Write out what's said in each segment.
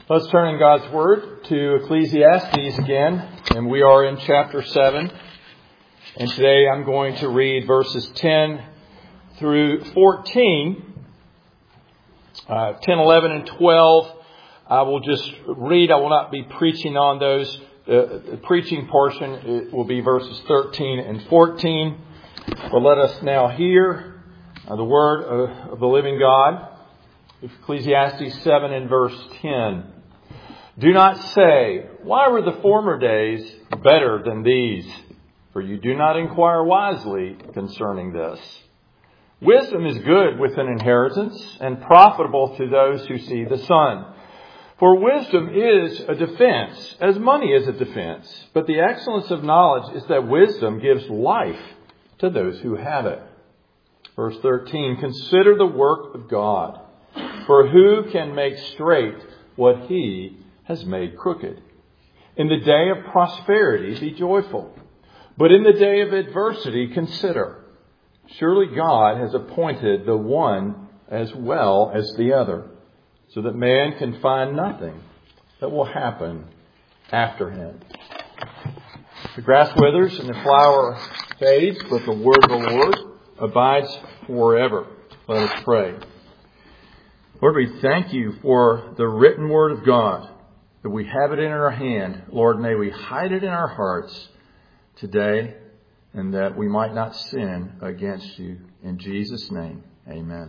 Let's turn in God's Word to Ecclesiastes again, and we are in chapter 7. And today I'm going to read verses 10 through 14. 10, 11, and 12. I will just read. I will not be preaching on those. The preaching portion it will be verses 13 and 14. But let us now hear the Word of the living God. Ecclesiastes 7 and verse 10. Do not say, why were the former days better than these? For you do not inquire wisely concerning this. Wisdom is good with an inheritance and profitable to those who see the sun. For wisdom is a defense, as money is a defense. But the excellence of knowledge is that wisdom gives life to those who have it. Verse 13, consider the work of God. For who can make straight what He has made crooked? In the day of prosperity, be joyful. But in the day of adversity, consider. Surely God has appointed the one as well as the other, so that man can find nothing that will happen after him. The grass withers and the flower fades, but the word of the Lord abides forever. Let us pray. Lord, we thank you for the written word of God, that we have it in our hand. Lord, may we hide it in our hearts today, and that we might not sin against you. In Jesus' name, amen.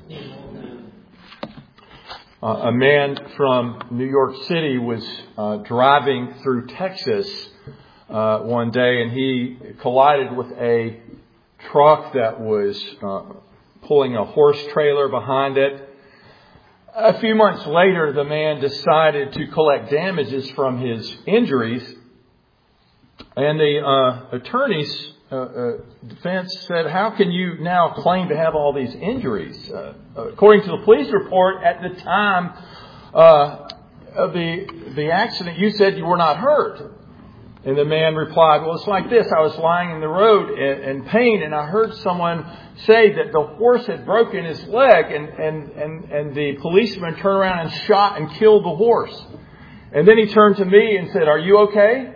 A man from New York City was driving through Texas one day, and he collided with a truck that was pulling a horse trailer behind it. A few months later, the man decided to collect damages from his injuries, and the attorney's defense said, how can you now claim to have all these injuries? According to the police report, at the time of the accident, you said you were not hurt. And the man replied, well, it's like this. I was lying in the road in pain, and I heard someone say that the horse had broken his leg, and the policeman turned around and shot and killed the horse. And then he turned to me and said, are you okay?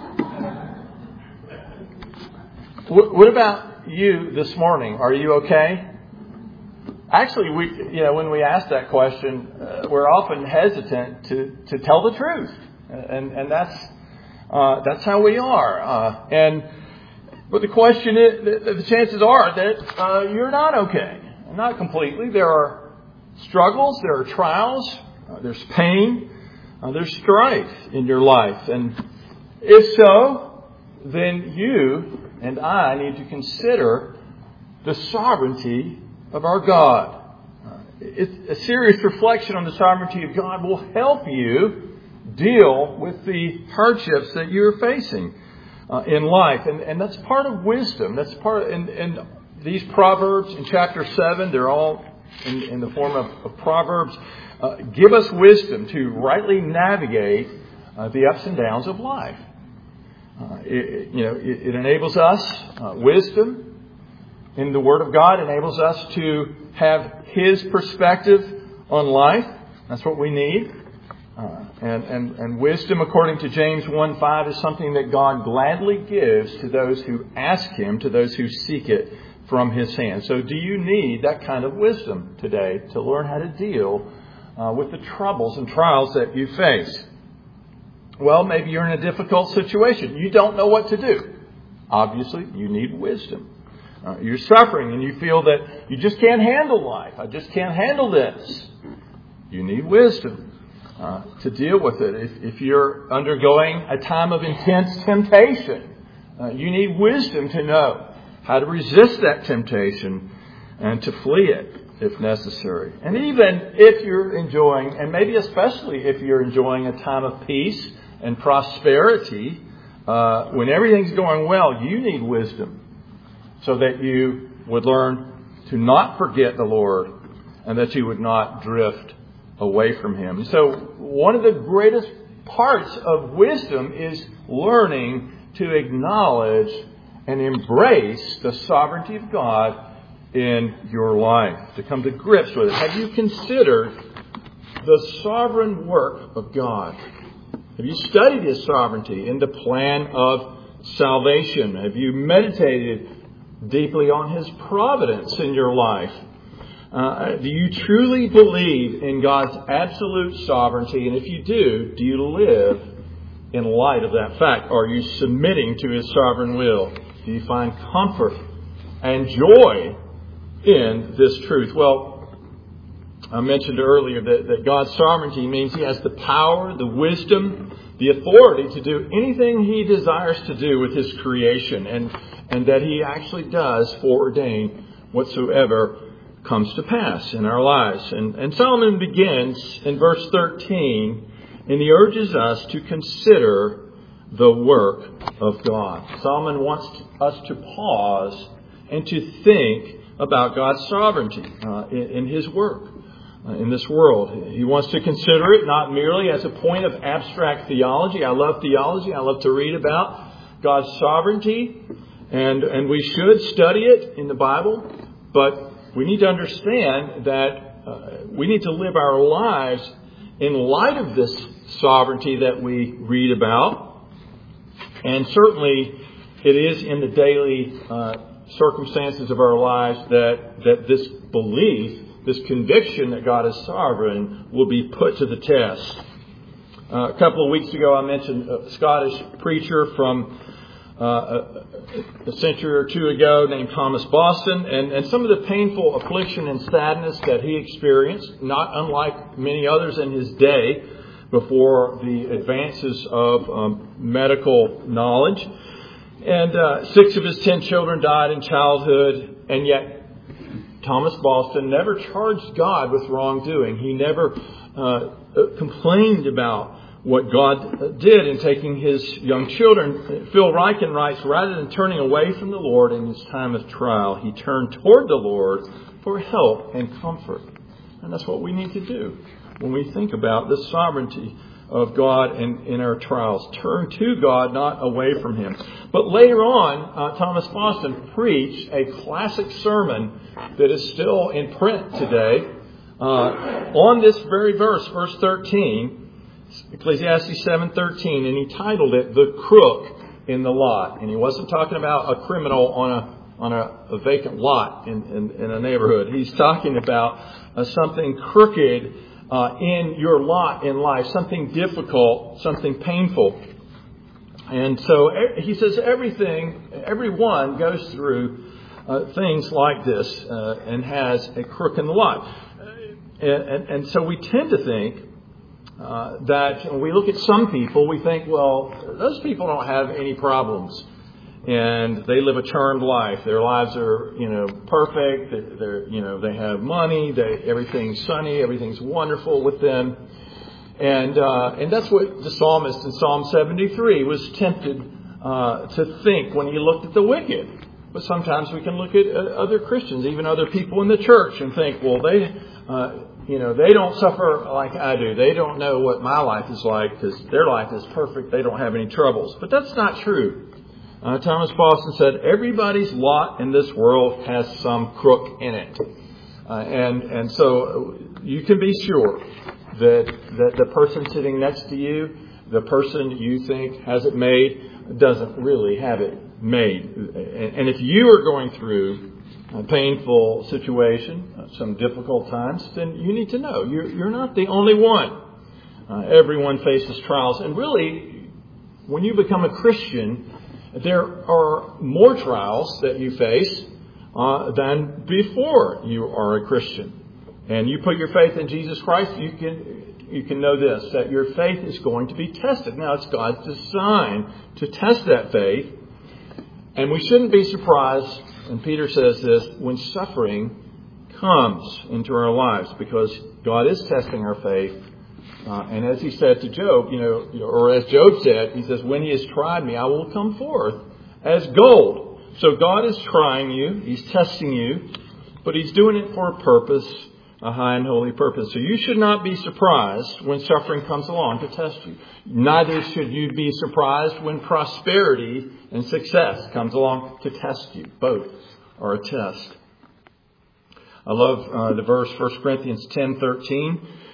What about you this morning? Are you okay? Actually, when we ask that question, we're often hesitant to tell the truth, and that's how we are. But the question is, the chances are that you're not okay, not completely. There are struggles, there are trials, there's pain, there's strife in your life, and if so, then you and I need to consider the sovereignty of our God. A serious reflection on the sovereignty of God will help you deal with the hardships that you're facing in life. And that's part of wisdom. That's part and these Proverbs in chapter 7, they're all in the form of Proverbs, give us wisdom to rightly navigate the ups and downs of life. It enables us, wisdom in the Word of God enables us to have His perspective on life. That's what we need. And wisdom, according to James 1:5, is something that God gladly gives to those who ask Him, to those who seek it from His hand. So do you need that kind of wisdom today to learn how to deal with the troubles and trials that you face? Well, maybe you're in a difficult situation. You don't know what to do. Obviously, you need wisdom. You're suffering and you feel that you just can't handle life. I just can't handle this. You need wisdom to deal with it. If you're undergoing a time of intense temptation, you need wisdom to know how to resist that temptation and to flee it if necessary. And even if you're enjoying, and maybe especially if you're enjoying a time of peace and prosperity, when everything's going well, you need wisdom so that you would learn to not forget the Lord and that you would not drift away from Him. So one of the greatest parts of wisdom is learning to acknowledge and embrace the sovereignty of God in your life, to come to grips with it. Have you considered the sovereign work of God? Have you studied His sovereignty in the plan of salvation? Have you meditated deeply on His providence in your life? Do you truly believe in God's absolute sovereignty? And if you do you live in light of that fact? Are you submitting to His sovereign will? Do you find comfort and joy in this truth? Well, I mentioned earlier that God's sovereignty means He has the power, the wisdom, the authority to do anything He desires to do with His creation, and that He actually does foreordain whatsoever comes to pass in our lives. And Solomon begins in verse 13, and he urges us to consider the work of God. Solomon wants us to pause and to think about God's sovereignty in His work in this world. He wants to consider it not merely as a point of abstract theology. I love theology. I love to read about God's sovereignty, and we should study it in the Bible. But we need to understand that we need to live our lives in light of this sovereignty that we read about. And certainly it is in the daily circumstances of our lives that this belief, this conviction that God is sovereign, will be put to the test. A couple of weeks ago I mentioned a Scottish preacher from a century or two ago named Thomas Boston, and some of the painful affliction and sadness that he experienced, not unlike many others in his day before the advances of medical knowledge. And 6 of his 10 children died in childhood, and yet Thomas Boston never charged God with wrongdoing. He never complained about what God did in taking his young children. Phil Ryken writes, rather than turning away from the Lord in his time of trial, he turned toward the Lord for help and comfort. And that's what we need to do when we think about the sovereignty of God in our trials. Turn to God, not away from Him. But later on, Thomas Boston preached a classic sermon that is still in print today on this very verse, verse 13, Ecclesiastes 7:13, and he titled it "The Crook in the Lot." And he wasn't talking about a criminal on a vacant lot in a neighborhood. He's talking about something crooked in your lot in life, something difficult, something painful. And so he says everyone goes through things like this and has a crook in the lot. And so we tend to think that when we look at some people, we think, well, those people don't have any problems. And they live a charmed life. Their lives are, perfect. They have money. Everything's sunny. Everything's wonderful with them. And that's what the psalmist in Psalm 73 was tempted to think when he looked at the wicked. But sometimes we can look at other Christians, even other people in the church, and think, well, they don't suffer like I do. They don't know what my life is like because their life is perfect. They don't have any troubles. But that's not true. Thomas Boston said, everybody's lot in this world has some crook in it. And so you can be sure that the person sitting next to you, the person you think has it made, doesn't really have it made. And if you are going through a painful situation, some difficult times, then you need to know you're not the only one. Everyone faces trials. And really, when you become a Christian, there are more trials that you face than before you are a Christian. And you put your faith in Jesus Christ, you can know this, that your faith is going to be tested. Now, it's God's design to test that faith. And we shouldn't be surprised, and Peter says this, when suffering comes into our lives, because God is testing our faith. And as he said to Job, or as Job said, he says, when he has tried me, I will come forth as gold. So God is trying you. He's testing you. But He's doing it for a purpose, a high and holy purpose. So you should not be surprised when suffering comes along to test you. Neither should you be surprised when prosperity and success comes along to test you. Both are a test. I love the verse 1 Corinthians 10:13.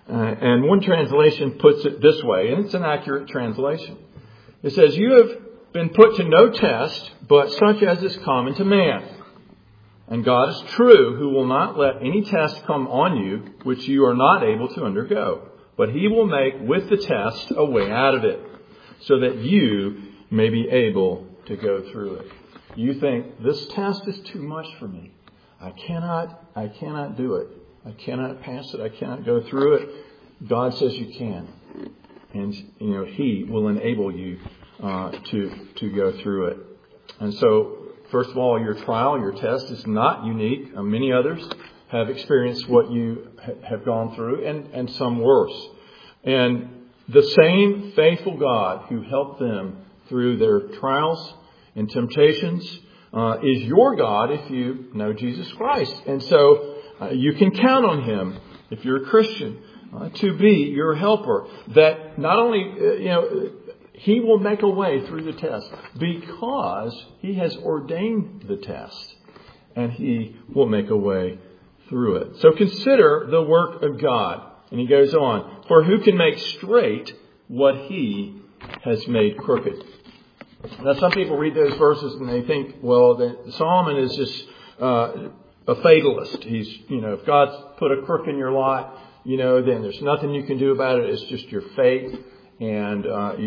And one translation puts it this way, and it's an accurate translation. It says, "You have been put to no test, but such as is common to man. And God is true, who will not let any test come on you which you are not able to undergo. But He will make with the test a way out of it, so that you may be able to go through it." You think, this test is too much for me. I cannot do it. I cannot pass it. I cannot go through it. God says you can. And, He will enable you to go through it. And so, first of all, your trial, your test is not unique. Many others have experienced what you have gone through, and some worse. And the same faithful God who helped them through their trials and temptations is your God if you know Jesus Christ. And so you can count on Him, if you're a Christian, to be your helper. That not only, He will make a way through the test because He has ordained the test, and He will make a way through it. So consider the work of God. And he goes on, "For who can make straight what He has made crooked?" Now, some people read those verses and they think, well, that Solomon is just a fatalist. He's, if God's put a crook in your lot, then there's nothing you can do about it. It's just your fate. And,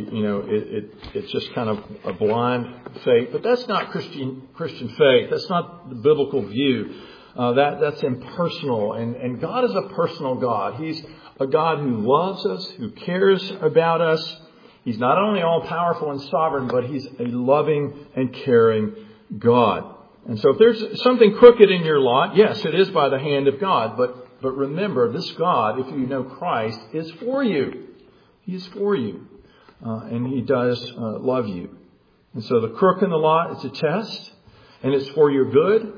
it's just kind of a blind faith. But that's not Christian faith. That's not the biblical view. That's impersonal. And God is a personal God. He's a God who loves us, who cares about us. He's not only all-powerful and sovereign, but He's a loving and caring God. And so if there's something crooked in your lot, yes, it is by the hand of God. But remember, this God, if you know Christ, is for you. He is for you. And He does love you. And so the crook in the lot is a test. And it's for your good.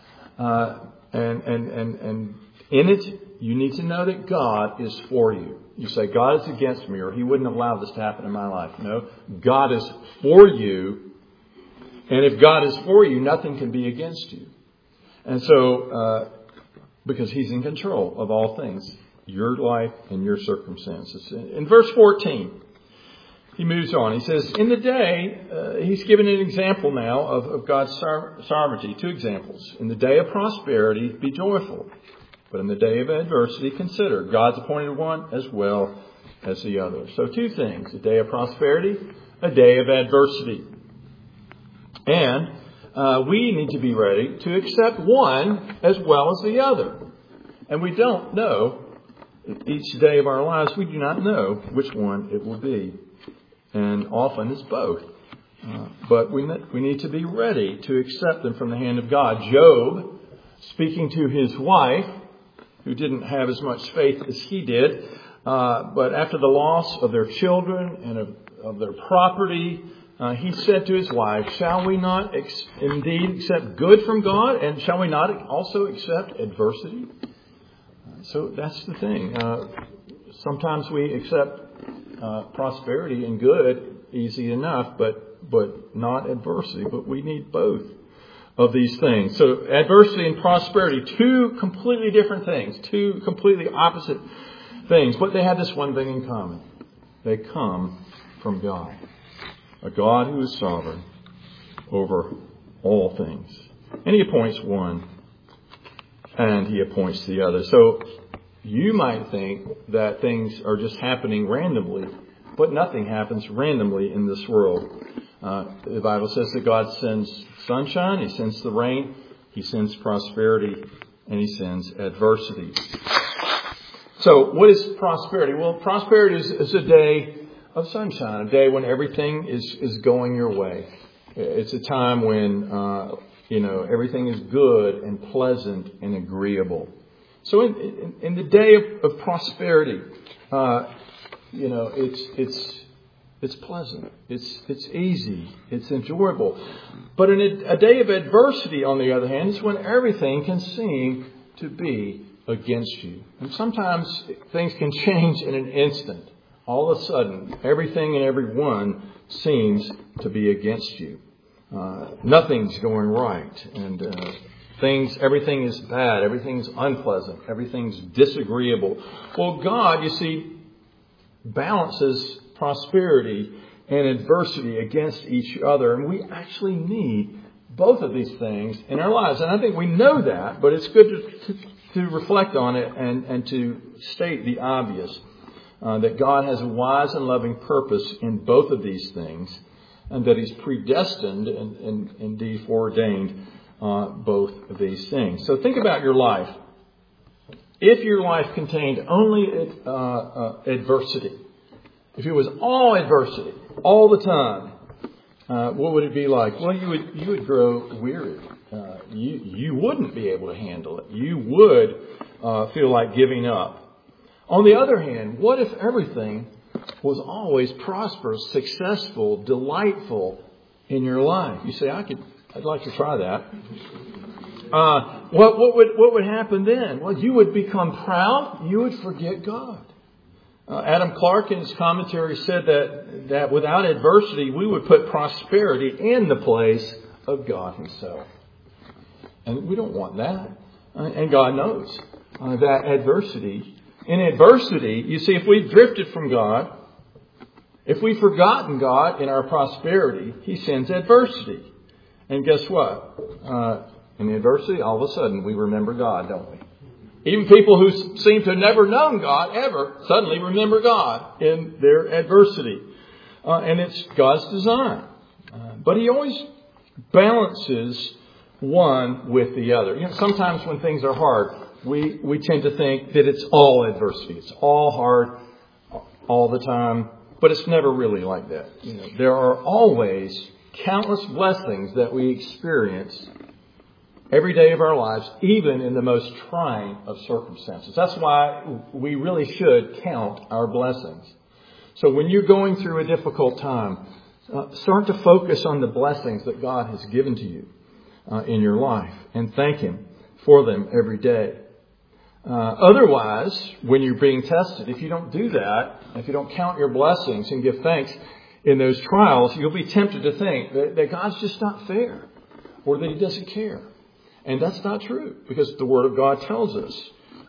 And in it, you need to know that God is for you. You say, God is against me, or He wouldn't allow this to happen in my life. No, God is for you. And if God is for you, nothing can be against you. And so, because He's in control of all things, your life and your circumstances. In verse 14, he moves on. He says, in the day, he's given an example now of God's sovereignty. 2 examples. In the day of prosperity, be joyful. But in the day of adversity, consider God's appointed one as well as the other. So 2 things. A day of prosperity, a day of adversity. And we need to be ready to accept one as well as the other. And we don't know each day of our lives. We do not know which one it will be. And often it's both. But we need to be ready to accept them from the hand of God. Job, speaking to his wife, who didn't have as much faith as he did, but after the loss of their children and of their property, he said to his wife, shall we not indeed accept good from God? And shall we not also accept adversity? So that's the thing. Sometimes we accept prosperity and good easy enough, but not adversity. But we need both of these things. So adversity and prosperity, 2 completely different things, 2 completely opposite things. But they have this one thing in common. They come from God. A God who is sovereign over all things. And He appoints one and He appoints the other. So you might think that things are just happening randomly, but nothing happens randomly in this world. The Bible says that God sends sunshine, He sends the rain, He sends prosperity, and He sends adversity. So what is prosperity? Well, prosperity is a day of sunshine, a day when everything is going your way. It's a time when, everything is good and pleasant and agreeable. So in the day of prosperity, it's pleasant, it's easy, it's enjoyable. But in a day of adversity, on the other hand, is when everything can seem to be against you. And sometimes things can change in an instant. All of a sudden, everything and everyone seems to be against you. Nothing's going right, and Everything is bad. Everything's unpleasant. Everything's disagreeable. Well, God, you see, balances prosperity and adversity against each other. And we actually need both of these things in our lives. And I think we know that, but it's good to reflect on it and to state the obvious. That God has a wise and loving purpose in both of these things. And that He's predestined and indeed foreordained both of these things. So think about your life. If your life contained only adversity, if it was all adversity, all the time, what would it be like? Well, you would grow weary. You wouldn't be able to handle it. You would feel like giving up. On the other hand, what if everything was always prosperous, successful, delightful in your life? You say, I'd like to try that. What would happen then? Well, you would become proud. You would forget God. Adam Clarke in his commentary said that without adversity, we would put prosperity in the place of God Himself. And we don't want that. And God knows that in adversity, you see, if we've drifted from God, if we've forgotten God in our prosperity, He sends adversity. And guess what? In the adversity, all of a sudden, we remember God, don't we? Even people who seem to have never known God ever suddenly remember God in their adversity. And it's God's design. But He always balances one with the other. You know, sometimes when things are hard, we tend to think that it's all adversity. It's all hard all the time. But it's never really like that. You know, there are always countless blessings that we experience every day of our lives, even in the most trying of circumstances. That's why we really should count our blessings. So when you're going through a difficult time, start to focus on the blessings that God has given to you in your life and thank Him for them every day. Otherwise, when you're being tested, if you don't do that, if you don't count your blessings and give thanks in those trials, you'll be tempted to think that God's just not fair or that He doesn't care. And that's not true, because the Word of God tells us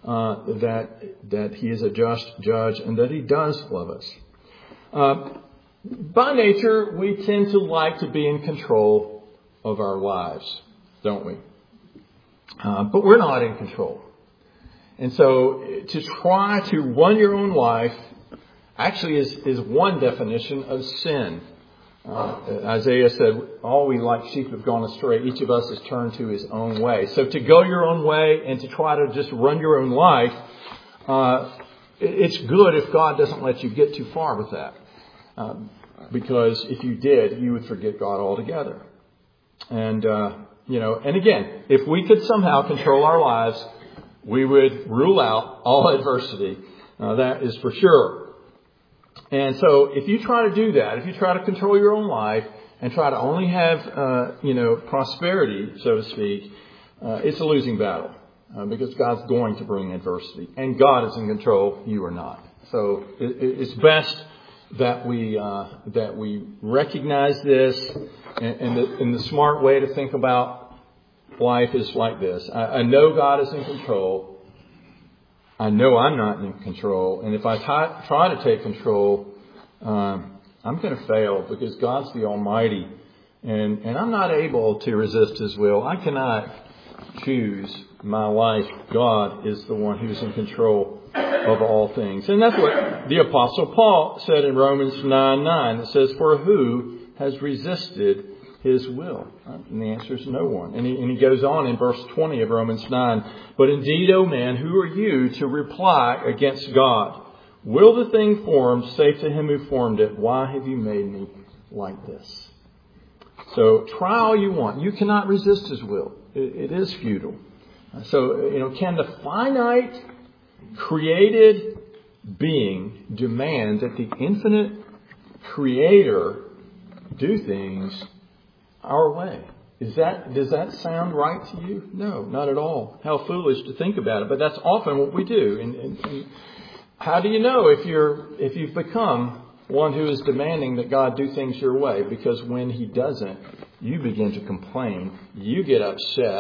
that He is a just judge and that He does love us. By nature, we tend to like to be in control of our lives, don't we? But we're not in control. And so to try to run your own life actually is one definition of sin. Isaiah said, all we like sheep have gone astray. Each of us has turned to his own way. So to go your own way and to try to just run your own life, it's good if God doesn't let you get too far with that. Because if you did, you would forget God altogether. And, and again, if we could somehow control our lives, we would rule out all adversity. That is for sure. And so if you try to do that, if you try to control your own life and try to only have, prosperity, so to speak, it's a losing battle because God's going to bring adversity and God is in control. You are not. So it's best that we recognize this, and the smart way to think about life is like this. I know God is in control. I know I'm not in control. And if I try to take control, I'm going to fail because God's the Almighty. And I'm not able to resist His will. I cannot choose my life. God is the one who's in control of all things. And that's what the Apostle Paul said in Romans 9:9. It says, for who has resisted His will? And the answer is no one. And he goes on in verse 20 of Romans 9. But indeed, O man, who are you to reply against God? Will the thing formed say to Him who formed it, why have you made me like this? So try all you want. You cannot resist His will. It is futile. So, can the finite created being demand that the infinite Creator do things our way? Does that sound right to you? No, not at all. How foolish to think about it. But that's often what we do. And how do you know if you've become one who is demanding that God do things your way? Because when He doesn't, you begin to complain. You get upset.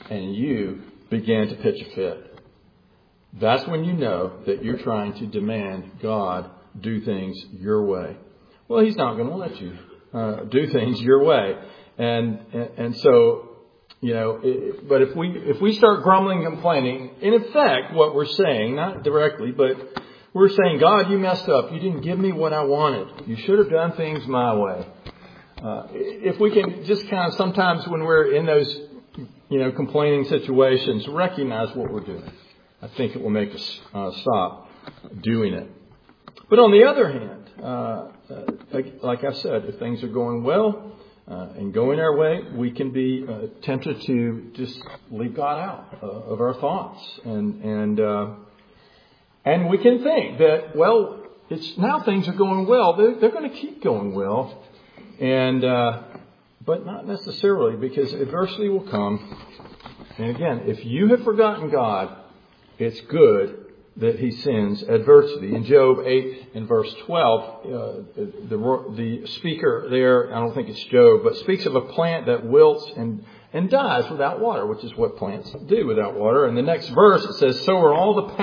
and you begin to pitch a fit. That's when you know that you're trying to demand God do things your way. Well, He's not going to let you do things your way. And so, but if we start grumbling and complaining, in effect, what we're saying, not directly, but we're saying, God, you messed up. You didn't give me what I wanted. You should have done things my way. If we can just kind of sometimes when we're in those, complaining situations, recognize what we're doing, I think it will make us stop doing it. But on the other hand, like I said, if things are going well and going our way, we can be tempted to just leave God out of our thoughts, and we can think that, well, it's now things are going well. They're going to keep going well, but not necessarily, because adversity will come. And again, if you have forgotten God, it's good that He sends adversity. In Job 8 and verse 12, the speaker there, I don't think it's Job, but speaks of a plant that wilts and dies without water, which is what plants do without water. And the next verse it says, so are the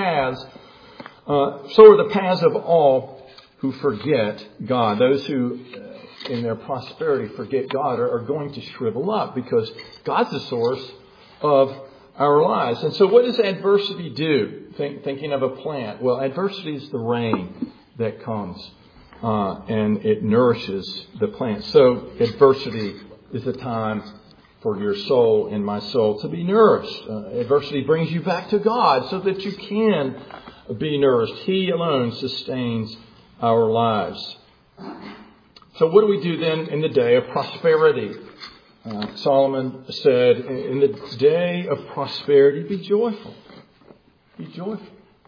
paths of all who forget God. Those who in their prosperity forget God are going to shrivel up, because God's the source of our lives. And so what does adversity do? Thinking of a plant. Well, adversity is the rain that comes and it nourishes the plant. So adversity is a time for your soul and my soul to be nourished. Adversity brings you back to God so that you can be nourished. He alone sustains our lives. So what do we do then in the day of prosperity? Solomon said, in the day of prosperity, be joyful. Be joyful.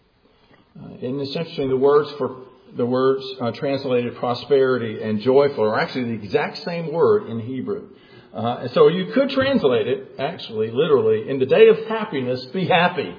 And it's interesting, the words translated prosperity and joyful are actually the exact same word in Hebrew. And so you could translate it, actually, literally, in the day of happiness, be happy.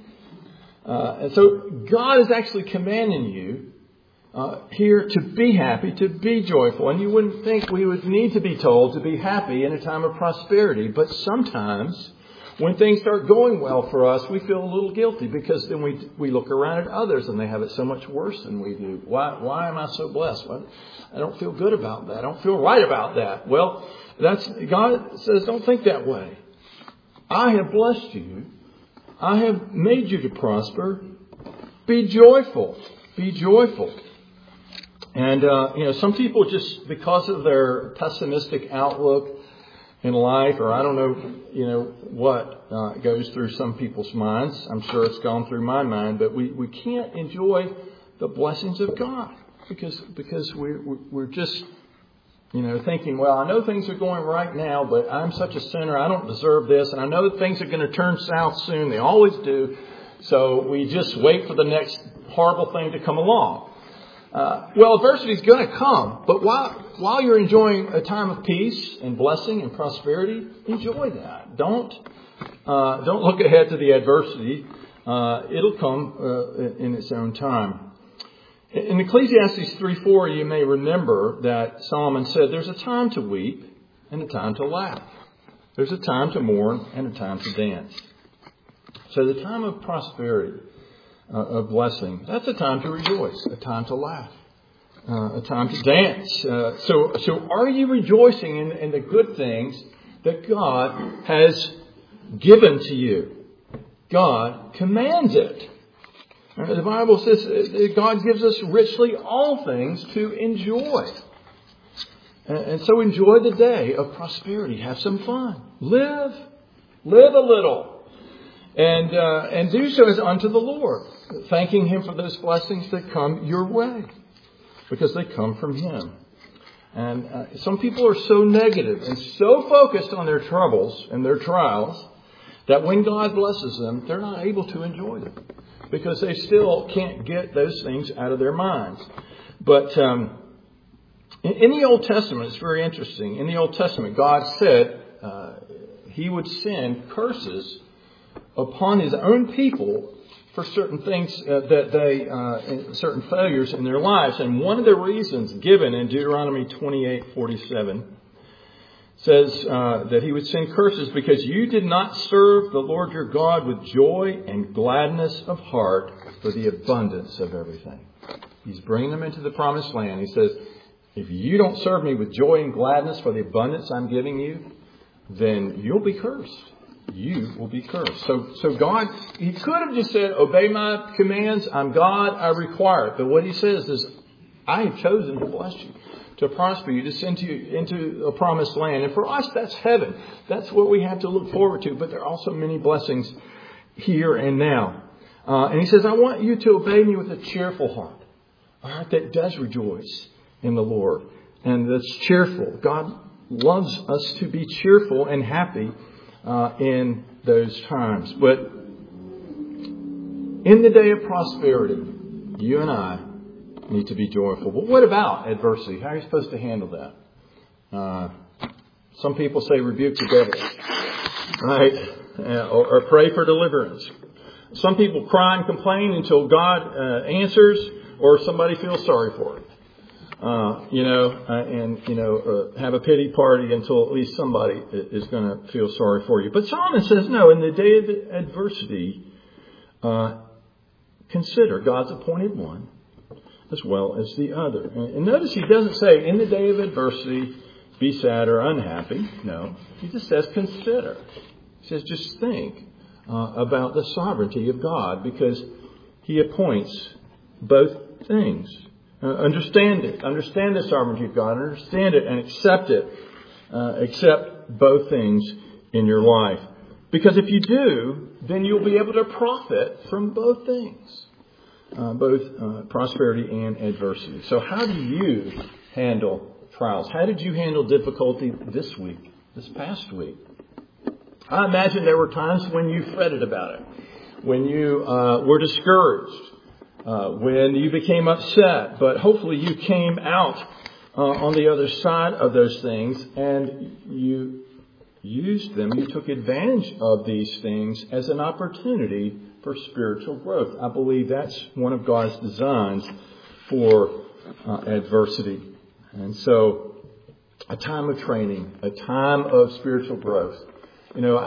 And so God is actually commanding you here to be happy, to be joyful. And you wouldn't think we would need to be told to be happy in a time of prosperity. But sometimes when things start going well for us, we feel a little guilty, because then we look around at others and they have it so much worse than we do. Why am I so blessed? I don't feel good about that. I don't feel right about that. Well, God says, don't think that way. I have blessed you. I have made you to prosper. Be joyful. Be joyful. And, some people just, because of their pessimistic outlook in life, or I don't know, what goes through some people's minds. I'm sure it's gone through my mind, but we can't enjoy the blessings of God because we're just, thinking, well, I know things are going right now, but I'm such a sinner. I don't deserve this. And I know that things are going to turn south soon. They always do. So we just wait for the next horrible thing to come along. Well, adversity is going to come, but while you're enjoying a time of peace and blessing and prosperity, enjoy that. Don't look ahead to the adversity. It'll come in its own time. In Ecclesiastes 3:4, you may remember that Solomon said, there's a time to weep and a time to laugh. There's a time to mourn and a time to dance. So the time of prosperity, of blessing, that's a time to rejoice, a time to laugh, a time to dance. So are you rejoicing in the good things that God has given to you? God commands it. The Bible says God gives us richly all things to enjoy. And so enjoy the day of prosperity. Have some fun. Live a little. And do so as unto the Lord, thanking Him for those blessings that come your way, because they come from Him. And some people are so negative and so focused on their troubles and their trials that when God blesses them, they're not able to enjoy them, because they still can't get those things out of their minds. But in the Old Testament, it's very interesting. In the Old Testament, God said He would send curses upon His own people for certain things certain failures in their lives. And one of the reasons given in Deuteronomy 28:47 says that he would send curses because you did not serve the Lord your God with joy and gladness of heart for the abundance of everything. He's bringing them into the promised land. He says, if you don't serve me with joy and gladness for the abundance I'm giving you, then you'll be cursed. You will be cursed. So God, he could have just said, obey my commands. I'm God. I require it. But what he says is, I have chosen to bless you, to prosper you, to send you into a promised land. And for us, that's heaven. That's what we have to look forward to. But there are also many blessings here and now. And he says, I want you to obey me with a cheerful heart. A heart that does rejoice in the Lord. And that's cheerful. God loves us to be cheerful and happy in those times. But in the day of prosperity, you and I need to be joyful. But what about adversity? How are you supposed to handle that? Some people say rebuke the devil, right? Or pray for deliverance. Some people cry and complain until God answers, or somebody feels sorry for it. Have a pity party until at least somebody is going to feel sorry for you. But Solomon says, no, in the day of adversity, consider God's appointed one as well as the other. And notice he doesn't say, in the day of adversity, be sad or unhappy. No, he just says, consider. He says, just think about the sovereignty of God, because he appoints both things. Understand it. Understand the sovereignty of God. Understand it and accept it. Accept both things in your life. Because if you do, then you'll be able to profit from both things. Both prosperity and adversity. So how do you handle trials? How did you handle difficulty this week, this past week? I imagine there were times when you fretted about it. When you were discouraged. When you became upset, but hopefully you came out on the other side of those things and you used them. You took advantage of these things as an opportunity for spiritual growth. I believe that's one of God's designs for adversity. And so a time of training, a time of spiritual growth. You know,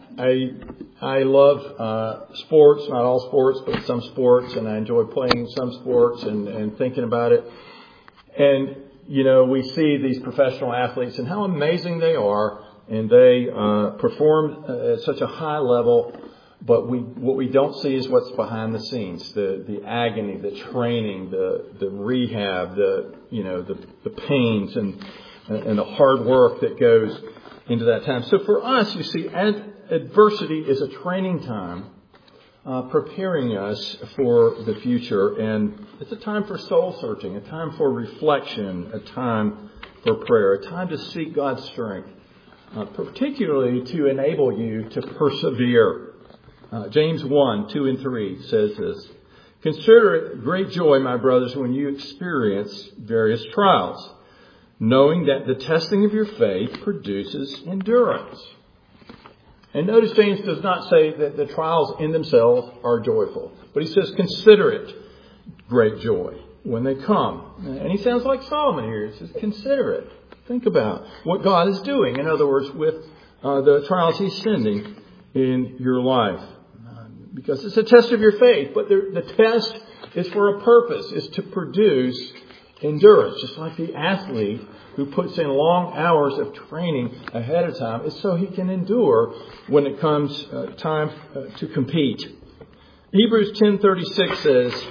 I love sports, not all sports, but some sports, and I enjoy playing some sports and thinking about it. And, you know, we see these professional athletes and how amazing they are, and they perform at such a high level. But what we don't see is what's behind the scenes, the agony, the training, the rehab, the pains and the hard work that goes into that time. So for us, you see, adversity is a training time, preparing us for the future. And it's a time for soul searching, a time for reflection, a time for prayer, a time to seek God's strength, particularly to enable you to persevere. James 1, 2 and 3 says this: consider it great joy, my brothers, when you experience various trials, knowing that the testing of your faith produces endurance. And notice James does not say that the trials in themselves are joyful, but he says consider it great joy when they come. And he sounds like Solomon here. He says consider it. Think about what God is doing. In other words, with the trials he's sending in your life. Because it's a test of your faith, but the test is for a purpose, is to produce endurance. Just like the athlete who puts in long hours of training ahead of time, is so he can endure when it comes time to compete. Hebrews 10:36 says,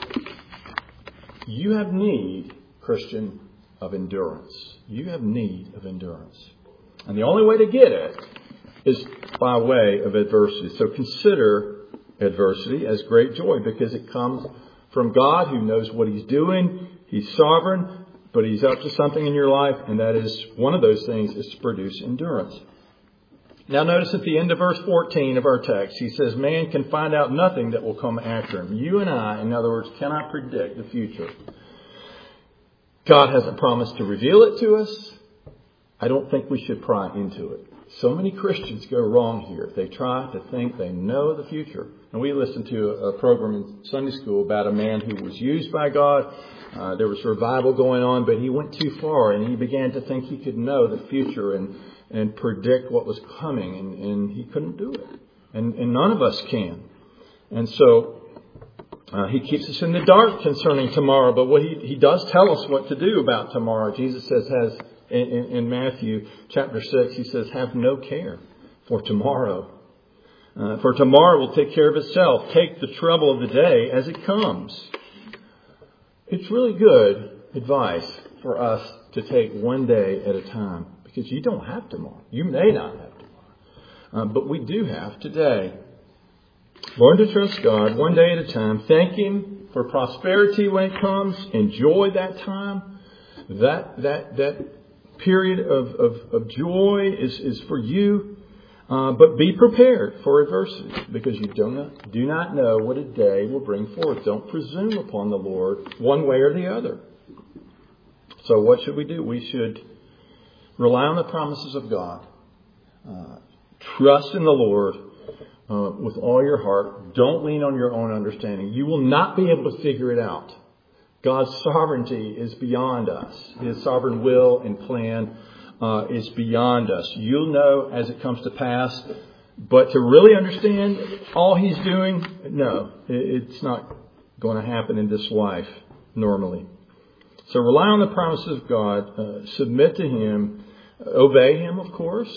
you have need, Christian, of endurance. You have need of endurance. And the only way to get it is by way of adversity. So consider adversity as great joy, because it comes from God, who knows what he's doing. He's sovereign, but he's up to something in your life, and that is one of those things is to produce endurance. Now notice at the end of verse 14 of our text, he says, man can find out nothing that will come after him. You and I, in other words, cannot predict the future. God hasn't promised to reveal it to us. I don't think we should pry into it. So many Christians go wrong here. They try to think they know the future. And we listened to a program in Sunday school about a man who was used by God. There was revival going on, but he went too far and he began to think he could know the future. And and predict what was coming, and he couldn't do it. And none of us can. And so he keeps us in the dark concerning tomorrow, but what he does tell us what to do about tomorrow. Jesus says, in Matthew chapter 6, he says, have no care for tomorrow. For tomorrow will take care of itself. Take the trouble of the day as it comes. It's really good advice for us to take one day at a time, because you don't have tomorrow. You may not have tomorrow. But we do have today. Learn to trust God one day at a time. Thank Him for prosperity when it comes. Enjoy that time. That period of joy is for you. But be prepared for adversity, because you do not know what a day will bring forth. Don't presume upon the Lord one way or the other. So what should we do? We should rely on the promises of God. Trust in the Lord with all your heart. Don't lean on your own understanding. You will not be able to figure it out. God's sovereignty is beyond us. His sovereign will and plan is beyond us. You'll know as it comes to pass. But to really understand all He's doing, no, it's not going to happen in this life normally. So rely on the promises of God. Submit to Him. Obey Him, of course.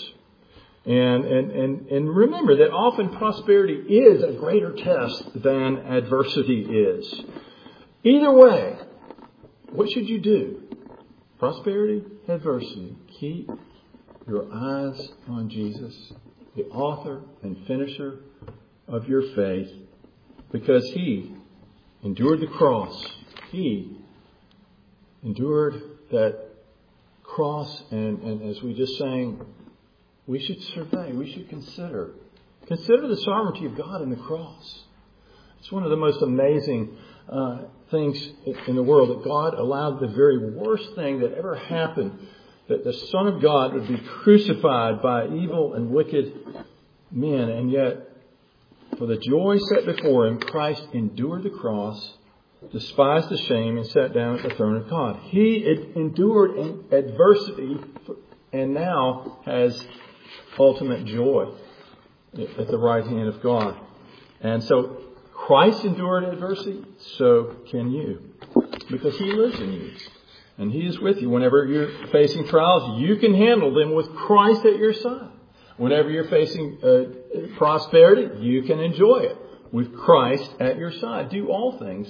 And remember that often prosperity is a greater test than adversity is. Either way, what should you do? Prosperity, adversity. Keep your eyes on Jesus, the author and finisher of your faith, because He endured the cross. He endured that cross, and as we just sang, we should survey, we should consider the sovereignty of God in the cross. It's one of the most amazing things in the world, that God allowed the very worst thing that ever happened, that the Son of God would be crucified by evil and wicked men, and yet for the joy set before Him, Christ endured the cross, despised the shame, and sat down at the throne of God. He endured adversity and now has ultimate joy at the right hand of God. And so Christ endured adversity, so can you, because He lives in you. And He is with you. Whenever you're facing trials, you can handle them with Christ at your side. Whenever you're facing prosperity, you can enjoy it with Christ at your side. Do all things,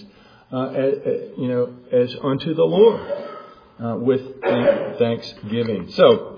as unto the Lord, with thanksgiving. So,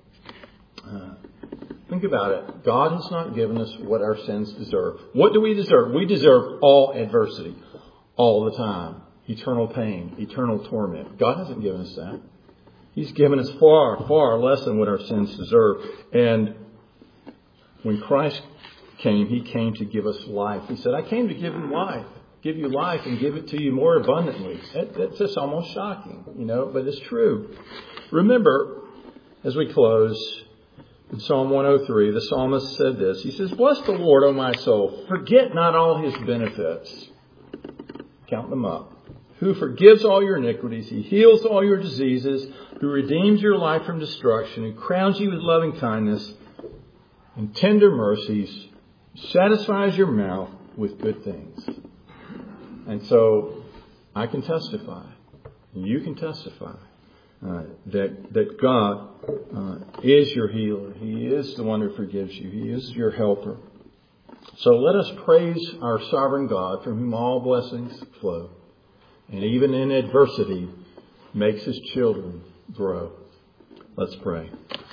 think about it. God has not given us what our sins deserve. What do we deserve? We deserve all adversity, all the time. Eternal pain, eternal torment. God hasn't given us that. He's given us far, far less than what our sins deserve. And when Christ came, He came to give us life. He said, I came to give you life and give it to you more abundantly. That's just almost shocking, but it's true. Remember, as we close, in Psalm 103, the psalmist said this. He says, bless the Lord, O my soul. Forget not all His benefits. Count them up. Who forgives all your iniquities. He heals all your diseases. Who redeems your life from destruction. Who crowns you with loving kindness and tender mercies. Satisfies your mouth with good things. And so I can testify. And you can testify. That God is your healer. He is the one who forgives you. He is your helper. So let us praise our sovereign God, from whom all blessings flow, and even in adversity makes His children grow. Let's pray.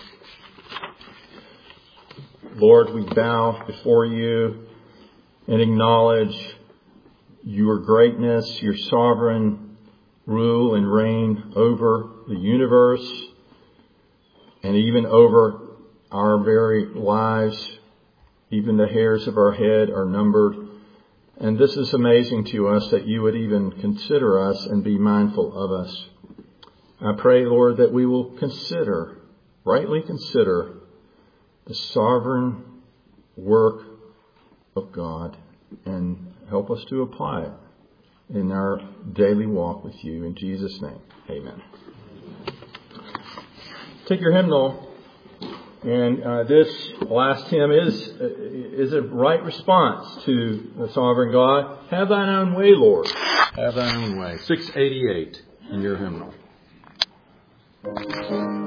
Lord, we bow before You and acknowledge Your greatness, Your sovereign rule and reign over the universe and even over our very lives. Even the hairs of our head are numbered. And this is amazing to us, that You would even consider us and be mindful of us. I pray, Lord, that we will rightly consider the sovereign work of God, and help us to apply it in our daily walk with You. In Jesus' name, amen. Take your hymnal. And this last hymn is a right response to the sovereign God. Have thine own way, Lord. Have thine own way. 688 in your hymnal.